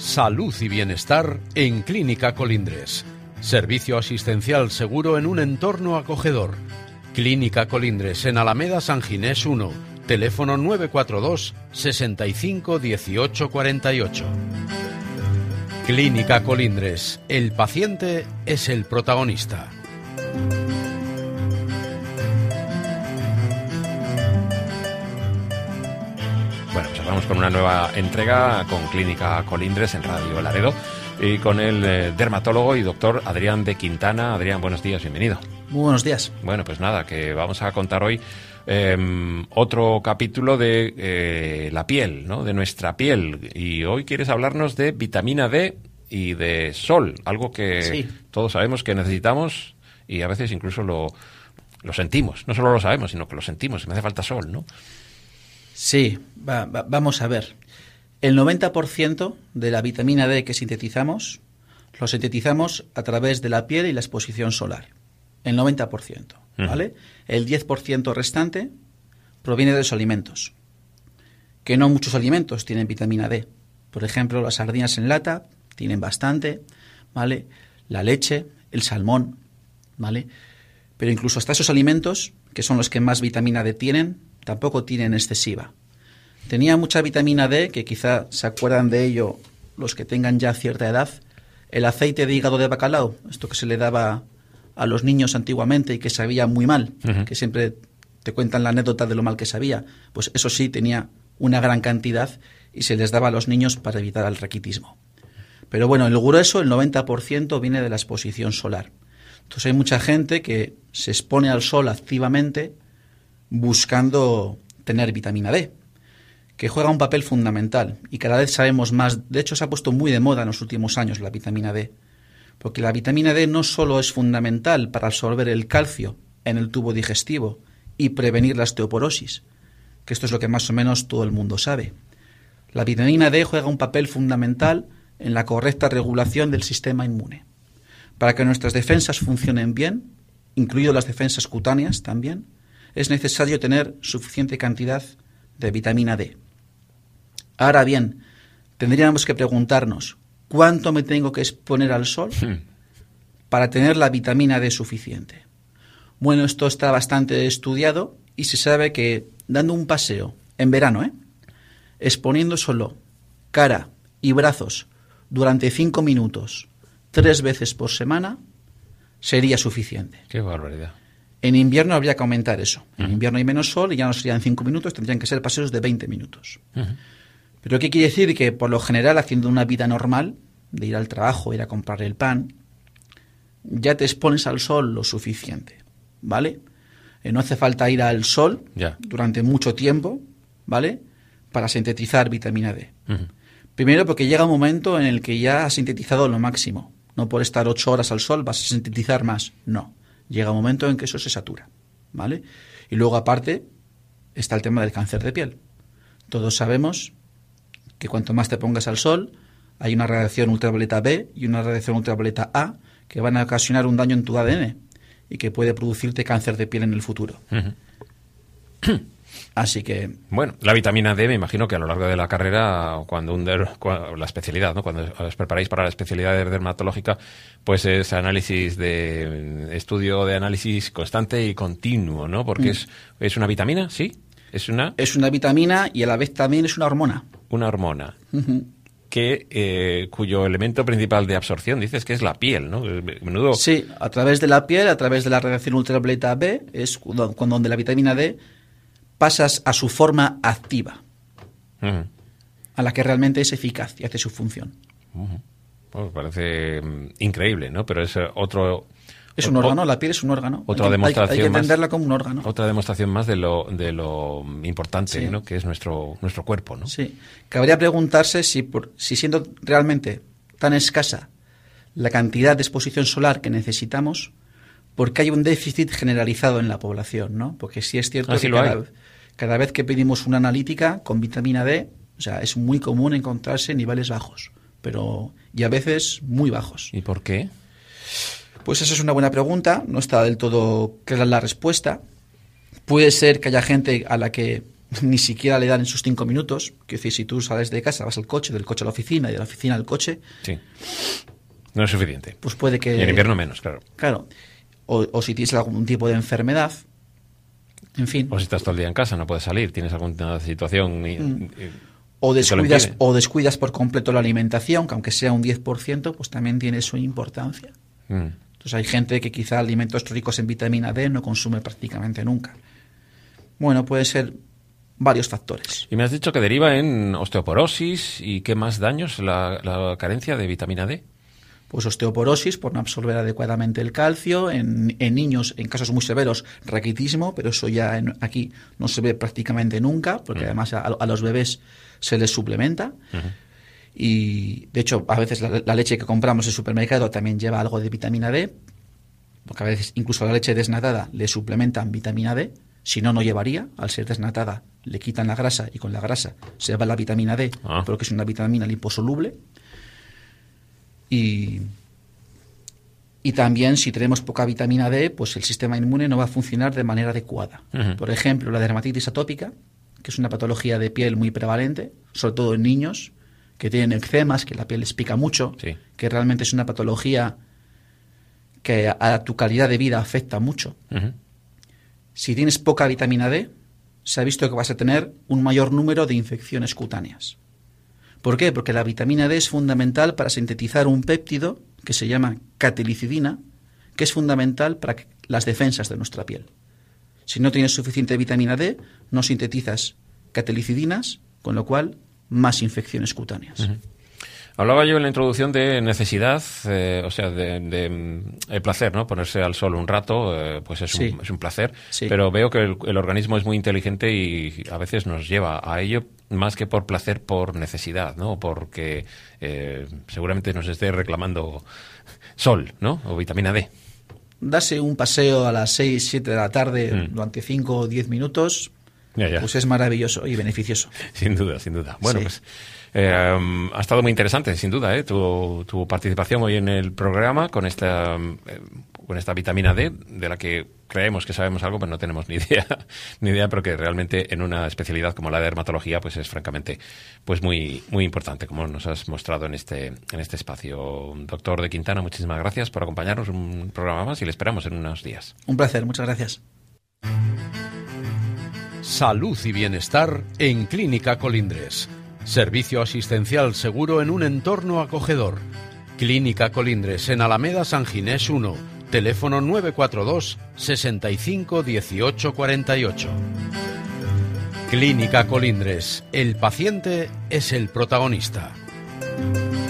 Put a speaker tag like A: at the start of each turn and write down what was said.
A: Salud y bienestar en Clínica Colindres. Servicio asistencial seguro en un entorno acogedor. Clínica Colindres en Alameda San Ginés 1. Teléfono 942 65 18 48. Clínica Colindres. El paciente es el protagonista.
B: Bueno, pues vamos con una nueva entrega con Clínica Colindres en Radio Laredo y con el dermatólogo y doctor Adrián de Quintana. Adrián, buenos días, bienvenido.
C: Muy buenos días.
B: Bueno, pues nada, que vamos a contar hoy otro capítulo de la piel, ¿no? De nuestra piel. Y hoy quieres hablarnos de vitamina D y de sol, algo que todos sabemos que necesitamos y a veces incluso lo sentimos. No solo lo sabemos, sino que lo sentimos. Me hace falta sol, ¿no?
C: Sí, vamos a ver. El 90% de la vitamina D que sintetizamos, lo sintetizamos a través de la piel y la exposición solar. El 90%, ¿vale? El 10% restante proviene de los alimentos. Que no muchos alimentos tienen vitamina D. Por ejemplo, las sardinas en lata tienen bastante, ¿vale? La leche, el salmón, ¿vale? Pero incluso hasta esos alimentos, que son los que más vitamina D tienen, tampoco tienen excesiva. Tenía mucha vitamina D, que quizá se acuerdan de ello los que tengan ya cierta edad, el aceite de hígado de bacalao, esto que se le daba a los niños antiguamente y que sabía muy mal, que siempre te cuentan la anécdota de lo mal que sabía, pues eso sí tenía una gran cantidad y se les daba a los niños para evitar el raquitismo. Pero bueno, el grueso, el 90%, viene de la exposición solar. Entonces hay mucha gente que se expone al sol activamente buscando tener vitamina D, que juega un papel fundamental y cada vez sabemos más. De hecho, se ha puesto muy de moda en los últimos años la vitamina D, porque la vitamina D no solo es fundamental para absorber el calcio en el tubo digestivo y prevenir la osteoporosis, que esto es lo que más o menos todo el mundo sabe. La vitamina D juega un papel fundamental en la correcta regulación del sistema inmune. Para que nuestras defensas funcionen bien, incluido las defensas cutáneas también, es necesario tener suficiente cantidad de vitamina D. Ahora bien, tendríamos que preguntarnos, ¿cuánto me tengo que exponer al sol para tener la vitamina D suficiente? Bueno, esto está bastante estudiado y se sabe que dando un paseo en verano, exponiendo solo cara y brazos durante 5 minutos, 3 veces por semana, sería suficiente.
B: ¡Qué barbaridad!
C: En invierno habría que aumentar eso. En invierno hay menos sol y ya no serían 5 minutos, tendrían que ser paseos de 20 minutos. Pero ¿qué quiere decir? Que por lo general, haciendo una vida normal, de ir al trabajo, ir a comprar el pan, ya te expones al sol lo suficiente, ¿vale? No hace falta ir al sol durante mucho tiempo, ¿vale? Para sintetizar vitamina D. Primero porque llega un momento en el que ya has sintetizado lo máximo. No por estar 8 horas al sol vas a sintetizar más, no. Llega un momento en que eso se satura, ¿vale? Y luego, aparte, está el tema del cáncer de piel. Todos sabemos que cuanto más te pongas al sol, hay una radiación ultravioleta B y una radiación ultravioleta A que van a ocasionar un daño en tu ADN y que puede producirte cáncer de piel en el futuro. Así que... Bueno,
B: la vitamina D, me imagino que a lo largo de la carrera, cuando la especialidad, ¿no? Cuando os preparáis para la especialidad dermatológica, pues es estudio de análisis constante y continuo, ¿no? Porque es una vitamina, ¿sí? Es una
C: vitamina y a la vez también es una hormona.
B: Una hormona. Cuyo elemento principal de absorción dices que es la piel, ¿no? Menudo...
C: Sí, a través de la piel, a través de la radiación ultravioleta B, es donde la vitamina D pasas a su forma activa, a la que realmente es eficaz y hace su función.
B: Pues parece increíble, ¿no? Pero es otro...
C: Es un órgano, la piel es un órgano.
B: Otra demostración
C: hay que entenderla como un órgano.
B: Otra demostración más de lo importante, ¿no? Que es nuestro cuerpo, ¿no?
C: Sí. Cabría preguntarse si siendo realmente tan escasa la cantidad de exposición solar que necesitamos, ¿por qué hay un déficit generalizado en la población, ¿no? Porque sí es cierto que cada vez que pedimos una analítica con vitamina D, o sea, es muy común encontrarse niveles bajos, y a veces muy bajos.
B: ¿Y por qué?
C: Pues esa es una buena pregunta, no está del todo clara la respuesta. Puede ser que haya gente a la que ni siquiera le dan en sus 5 minutos. Quiero decir, si tú sales de casa, vas al coche, del coche a la oficina y de la oficina al coche...
B: Sí. No es suficiente.
C: Pues puede que...
B: Y en invierno menos, claro.
C: Claro. O si tienes algún tipo de enfermedad, en fin.
B: O si estás todo el día en casa, no puedes salir, tienes alguna situación...
C: O descuidas por completo la alimentación, que aunque sea un 10%, pues también tiene su importancia. Entonces hay gente que quizá alimentos ricos en vitamina D no consume prácticamente nunca. Bueno, pueden ser varios factores.
B: Y me has dicho que deriva en osteoporosis y ¿qué más daños la carencia de vitamina D?
C: Pues osteoporosis por no absorber adecuadamente el calcio, en niños, en casos muy severos, raquitismo, pero eso ya aquí no se ve prácticamente nunca, porque además a los bebés se les suplementa. Y de hecho, a veces la leche que compramos en el supermercado también lleva algo de vitamina D, porque a veces incluso la leche desnatada le suplementan vitamina D, si no, no llevaría. Al ser desnatada le quitan la grasa y con la grasa se va la vitamina D, porque es una vitamina liposoluble. Y también, si tenemos poca vitamina D, pues el sistema inmune no va a funcionar de manera adecuada. Por ejemplo, la dermatitis atópica, que es una patología de piel muy prevalente, sobre todo en niños, que tienen eczemas, que la piel les pica mucho, que realmente es una patología que a tu calidad de vida afecta mucho. Si tienes poca vitamina D, se ha visto que vas a tener un mayor número de infecciones cutáneas. ¿Por qué? Porque la vitamina D es fundamental para sintetizar un péptido que se llama catelicidina, que es fundamental para las defensas de nuestra piel. Si no tienes suficiente vitamina D, no sintetizas catelicidinas, con lo cual más infecciones cutáneas.
B: Hablaba yo en la introducción de necesidad, o sea, de el placer, ¿no? Ponerse al sol un rato, pues es un placer, pero veo que el organismo es muy inteligente y a veces nos lleva a ello más que por placer, por necesidad, ¿no? Porque seguramente nos esté reclamando sol, ¿no? O vitamina D.
C: Darse un paseo a las 6, 7 de la tarde durante 5 o 10 minutos, pues es maravilloso y beneficioso.
B: Sin duda, sin duda. Bueno, pues ha estado muy interesante, sin duda, tu participación hoy en el programa con esta vitamina D, de la que creemos que sabemos algo, pero no tenemos ni idea, pero que realmente en una especialidad como la de dermatología, pues es francamente pues muy, muy importante, como nos has mostrado en este espacio. Doctor de Quintana, muchísimas gracias por acompañarnos un programa más y le esperamos en unos días.
C: Un placer, muchas gracias.
A: Salud y bienestar en Clínica Colindres. Servicio asistencial seguro en un entorno acogedor. Clínica Colindres en Alameda San Ginés 1. Teléfono 942 65 18 48. Clínica Colindres. El paciente es el protagonista.